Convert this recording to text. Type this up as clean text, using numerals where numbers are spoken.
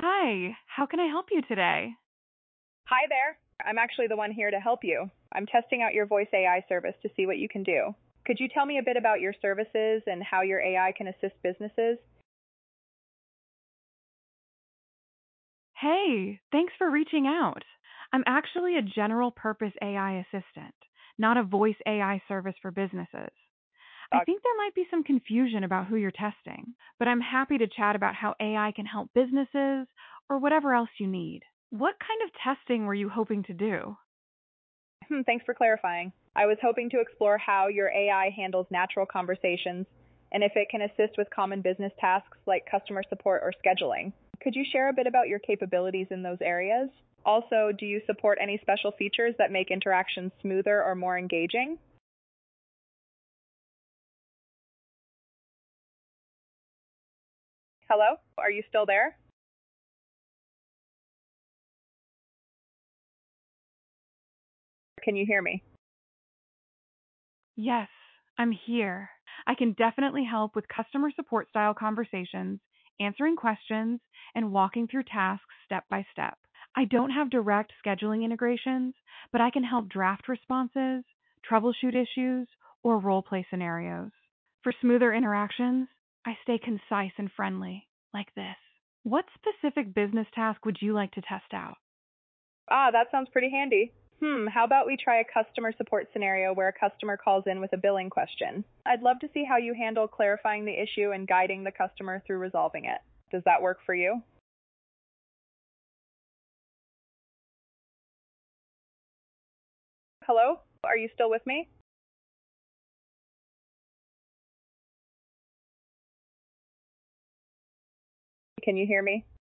Hi, how can I help you today? Hi there. I'm actually the one here to help you. I'm testing out your voice AI service to see what you can do. Could you tell me a bit about your services and how your AI can assist businesses? Hey, thanks for reaching out. I'm actually a general purpose AI assistant, not a voice AI service for businesses. I Uh, think there might be some confusion about who you're testing, but I'm happy to chat about how AI can help businesses or whatever else you need. What kind of testing were you hoping to do? Thanks for clarifying. I was hoping to explore how your AI handles natural conversations and if it can assist with common business tasks like customer support or scheduling. Could you share a bit about your capabilities in those areas? Also, do you support any special features that make interactions smoother or more engaging? Hello? Are you still there? Can you hear me? Yes, I'm here. I can definitely help with customer support style conversations, answering questions, and walking through tasks step by step. I don't have direct scheduling integrations, but I can help draft responses, troubleshoot issues, or role play scenarios. For smoother interactions, I stay concise and friendly, like this. What specific business task would you like to test out? That sounds pretty handy. How about we try a customer support scenario where a customer calls in with a billing question? I'd love to see how you handle clarifying the issue and guiding the customer through resolving it. Does that work for you? Hello? Are you still with me? Can you hear me?